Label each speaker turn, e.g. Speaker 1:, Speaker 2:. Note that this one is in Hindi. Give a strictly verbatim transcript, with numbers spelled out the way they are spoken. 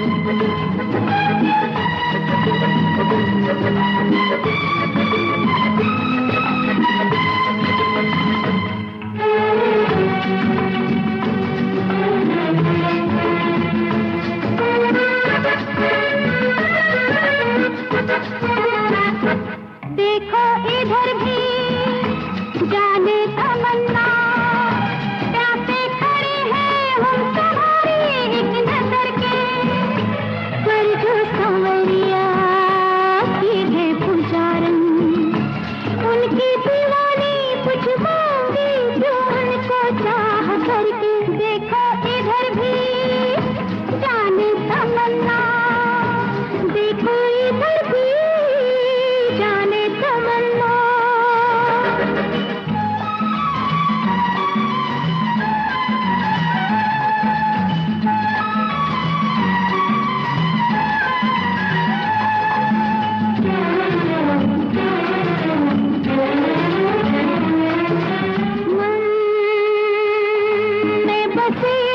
Speaker 1: देखो इधर भी जाने तमन्ना, प्यासे खड़े हैं हम तुम्हारी एक नजर के, पर जो संवरिया सीधे पुजारन, उनकी दीवानी कुछ मांगी जो उनको चाह करके। देखो इधर भी जाने तमन्ना, देखो इधर भी जाने तमन्ना। मन में बसे